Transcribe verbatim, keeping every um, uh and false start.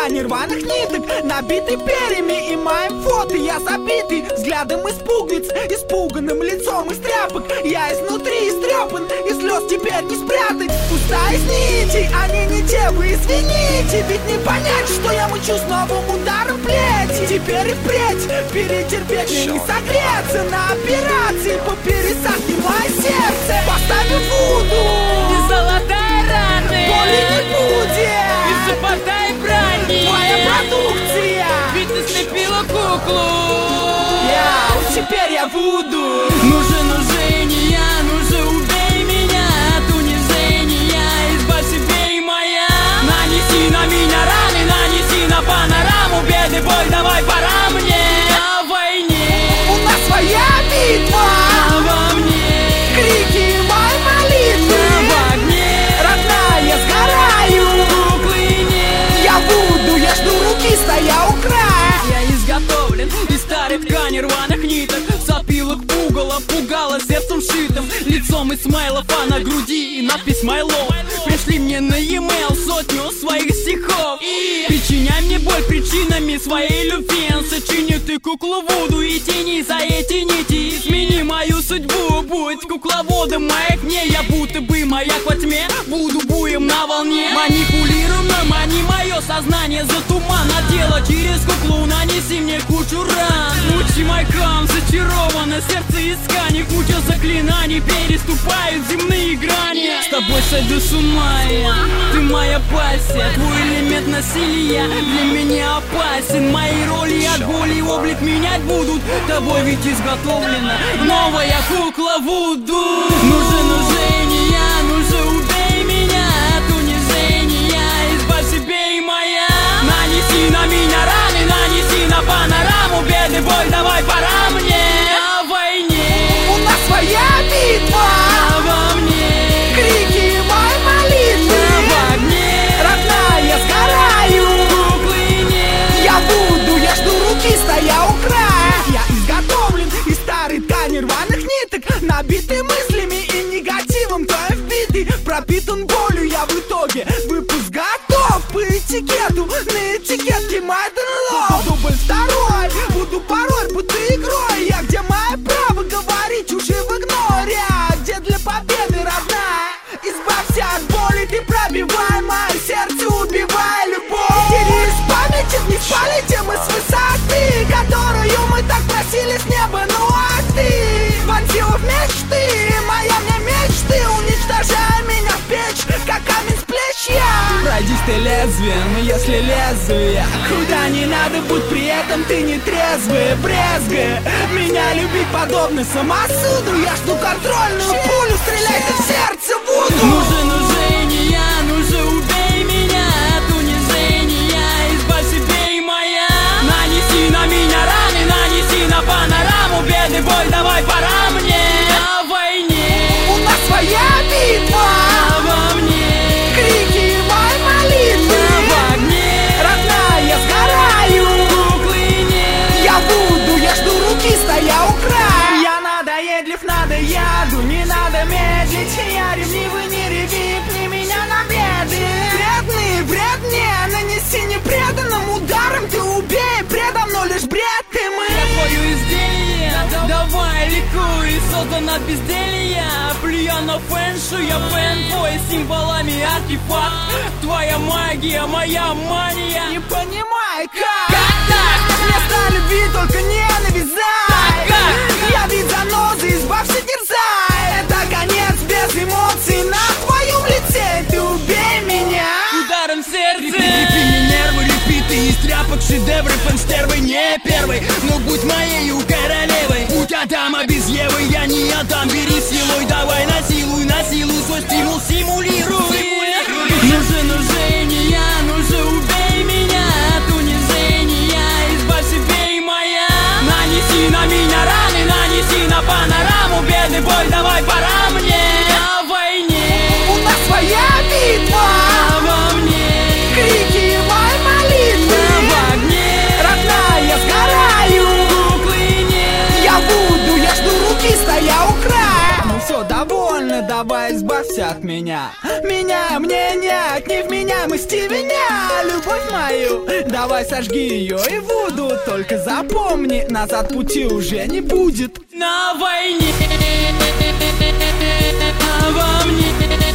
ткани рваных ниток, набиты перьями и моим фото. Я забитый взглядом испугниц, испуганным лицом из тряпок. Я изнутри истрепан, и слез теперь не спрятать. Пустая из нитей, они не те, вы извините. Ведь не понять, что я мучу с новым ударом плети. Теперь и впредь перетерпеть мне не согреться. На операции по пересадке мое сердце поставив вуду. И золотая раны, боли не будет, и саппортай брани. Твоя продукция, ведь ты слепила куклу. Я, теперь я вуду. Нужен унижение, нужен убей меня от унижения. Избавь себе и моя. Нанеси на меня раны, нанеси на панораму. Беды, боль, давай пора мне. О войне у нас своя битва, а во мне крики мои молитвы. в огне, родная, я сгораю. куклы нет. Я буду, я жду руки, стоя у края. Я изготовлен из старой ткани рваных ниток, сопилок пугало, пугало сердцем шитым, лицом из смайлов, а на груди надпись «My love». Пришли мне на e-mail сотню своих стихов и причиняй мне боль причинами своей любви. Сочини ты куклу Вуду и тяни за эти нити. Измени мою судьбу, будь кукловодом моих дней. Я будто бы маяк во тьме, буду буем на волне. Манипулируй мной, мани мое сознание за туман. Надела через куклу, нанеси мне кучу ран. Мучи мой кам, зачаровано сердце из ткани. Куча заклинаний переступают земные грани. С тобой сойду с ума я, ты моя пассия. Твой элемент насилия для меня опасен. Мои роли от боли облик менять будут. Тобой ведь изготовлена новая кукла Вуду. Нужен унижение, нужен убей меня от унижения. Избавь себе и моя. Нанеси на меня раны, нанеси на панораму. Беды, боль, давай пора мне. О войне у нас своя битва, а во мне крики мои молитвы. в огне, родная, я сгораю. куклы нет. Я буду, я жду руки, стоя у края. Я изготовлен из старой ткани рваных ниток, набитый мыслями и негативом, твоим вбитый. Пропитан болью, я в итоге выпуск готов. По этикету, на этикетке my love. Дубль второй, буду порой, будто игрой. Я где мое право говорить чушь в игноре, а где для победы родная. Избавься от боли, ты пробивай мое сердце, убивай любовь. Тери из памяти, не спалите мы с высоты, которую мы так просили с неба, ну а ты вонзила в мечты, моя мне мечты, уничтожай меня в печь, как камень с плеч я. Пройдись ты лезвием, если лезвие куда не надо, будь при этом ты не трезвый. Брезгай меня любить подобно самосуду. Я жду контрольную пулю, стреляй ты в сердце Вуду. Нужен унижение, нужен убей меня от унижения. Избавь себе и моя. Нанеси на меня раны, нанеси на панораму. Беды, боль, давай пора мне. О войне у нас своя битва, а во мне крики мои молитвы. в огне, родная, я сгораю. куклы нет. Я буду, я жду руки, стоя у края. Я надоедлив, надоеду, не надо медлить. Я ревнивый, не реви, пни меня на беды. Вредный, бред мне, нанеси непреданным ударом. Ты убей, предо мной лишь бред ты мы. Я твое изделие, давай ликуй. Создан от безделья, плюя на фэншуй. Я фэн твой символами артефакт. Твоя магия, моя мания. Не понимай, как, как так? Вместо любви только ненависть зай. Как? Я вид занозы, избавься, дерзай. Это конец без эмоций на твоем лице. Ты убей меня ударом в сердце. Лепи мне нервы, лепи ты из тряпок шедевры. Фэн-стервы не первый, но будь моею королевой. Будь Адама без Евы, я не отдам. Бери силой, давай насилуй, насилуй. Свой стимул симулируй. Нужен унижение, нужен убей меня от унижения. Избавь себе и моя. Нанеси на меня раны, нанеси на панораму. Беды, боль, давай пора мне. О войне у нас своя битва, а во мне крики мои молитвы. в огне, родная, я сгораю. куклы нет. Я буду, я жду руки, стоя у края. Ну все, довольно, давай избавься от меня. Меня, мне нет, не в меня, мы меня. Любовь мою, давай сожги ее и воду. Только запомни, назад пути уже не будет. На войне, а во мне